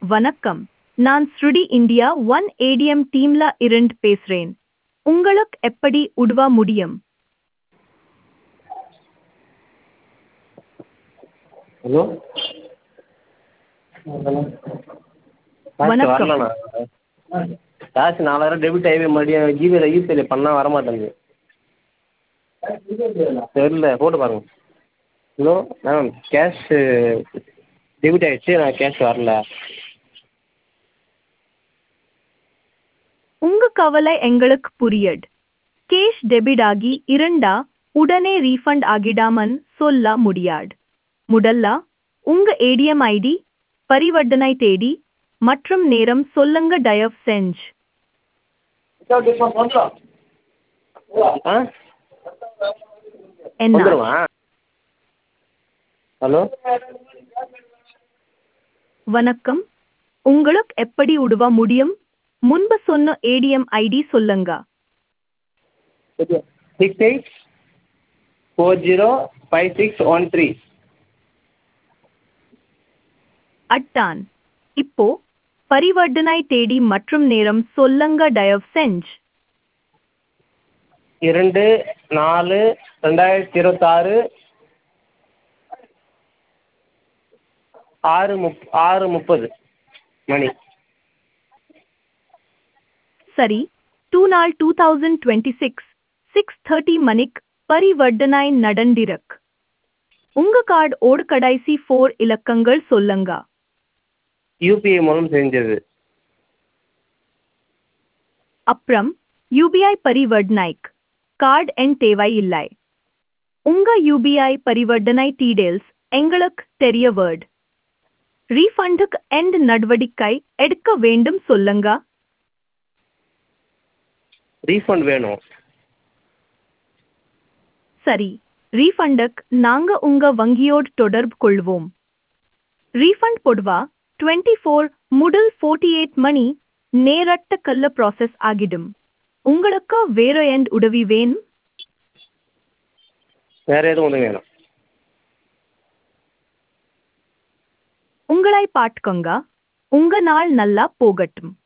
வணக்கம். நான் ஸ்ருடி India one ATM டீம்ல இருந்து பேசுறேன். உங்களுக்கு எப்படி உதவ முடியும்? ஹலோ. காசு வணக்கம். வரலண்ணா. காசு 4000 டெபிட் ஆகி மறுபடியும் ஜிபேல யூபிஐல பண்ணால் வரமாட்டேங்குது. தெரில, போட்டு பாருங்க. ஹலோ மேம், கேஷு டெபிட் ஆகிடுச்சு, ஆனால் கேஷ் வரல. உங்க கவலை எங்களுக்கு புரியுது. கேஷ் டெபிட் ஆகி இருந்தா உடனே ரீஃபண்ட் ஆகிடாமன்னு சொல்ல முடியாது. முதல்ல உங்க ஏடிஎம் ஐடி, பரிவர்த்தனை தேதி மற்றும் நேரம் சொல்லுங்க தயவு செஞ்சு. ஆ என்ன? வந்துடுமா? ஹலோ. வணக்கம். உங்களுக்கு எப்படி உதவ முடியும்? முன்பு சொன்ன ஏடிஎம் ஐடி சொல்லுங்க. 68405613. அட்டான். இப்போ பரிவர்த்தனை தேதி மற்றும் நேரம் சொல்லுங்க தயவு செஞ்சு. 2/4/2026 6:30 மணி. சரி, 2/4/2026 6:30 மணிக்கு பரிவர்த்தனை நடந்திருக்கு. உங்க கார்டு ஓட கடைசி 4 இலக்கங்கள் சொல்லுங்க. யூபிஐ மூலம் செஞ்சது. அப்புறம் யூபிஐ பரிவர்த்தனைக்கு கார்டு எண் தேவை இல்லை. உங்க யூபிஐ பரிவர்த்தனை டீடைல்ஸ் எங்களுக்கு தெரிய வேர்டு. ரீஃபண்டுக்கு எந்த நடவடிக்கை எடுக்க வேண்டும் சொல்லுங்க. ரீஃபண்ட் வேணும். சரி, ரீஃபண்டுக்கு நாங்க உங்க வங்கியோடு தொடர்பு கொள்வோம். ரீஃபண்ட் பொதுவா 24 முதல் 48 மணி நேரத்துக்குள்ள ப்ராசஸ் ஆகிடும். உங்களுக்கு வேற எந்த உதவி வேணும்? வேற எதுவும் ஒன்று வேணும். உங்களை பார்த்துக்கோங்க. உங்க நாள் நல்லா போகட்டும்.